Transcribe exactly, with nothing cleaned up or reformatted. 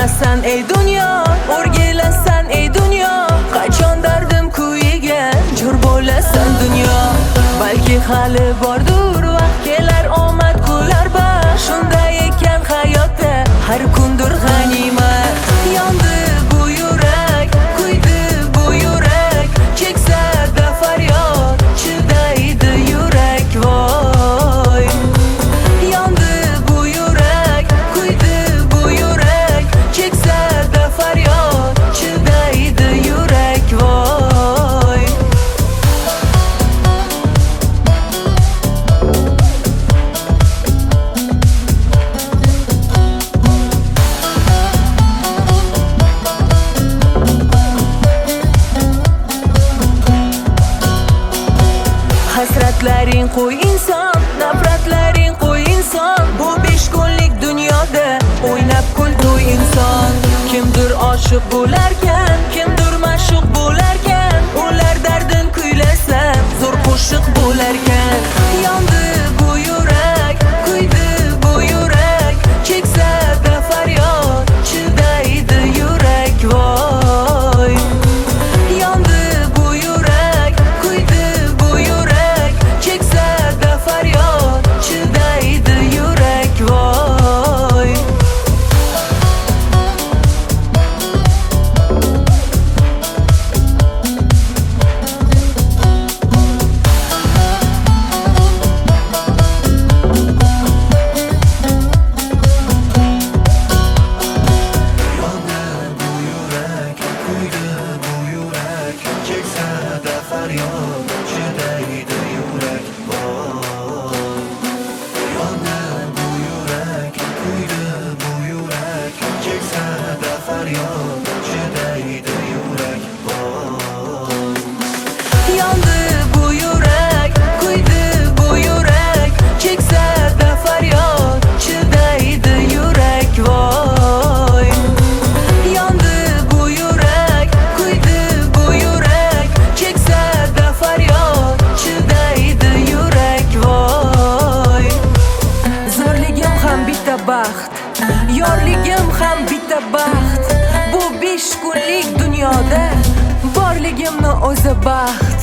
O'rgulasan ey dunyo, o'rgilasan ey dunyo, qachon dardim kuyiga jur bo'lasan dunyo. Balki hali bordur vaqt, kelar omad kular baxt. Shunday ekan hayotda har kundir g'animat. Yondi bu yurak, kuydi bu yurak, cheksada faryod, chidaydi yurak voy. Yondi bu yurak, kuydi bu yurak, cheksada faryod, chidaydi yurak voy. Hasratlaring qo'y inson, nafratlaring qo'y inson. Bu besh kunlik dunyoda o'ynab kul to'y inson. Kimdir oshiq bo'larkan, kimdir ma'shuq bo'larkan, ular dardin kuylasa zo'r qo'shiq bo'larkan. Yondi bu yurak, kuydi bu yurak, cheksada faryod, chidaydi yurak voy. Yondi bu yurak, kuydi bu yurak, cheksada faryod, chidaydi yurak voy. Yondi bu yurak, kuydi bu yurak, cheksada faryod, chidaydi yurak voy. Yondi bu yurak, kuydi bu yurak, cheksada faryod, chidaydi yurak voy. Zo'rligim ham bitta baxt, yorligim ham bitta baxt. Bu besh kunlik dunyoda borligimni o'zi baxt.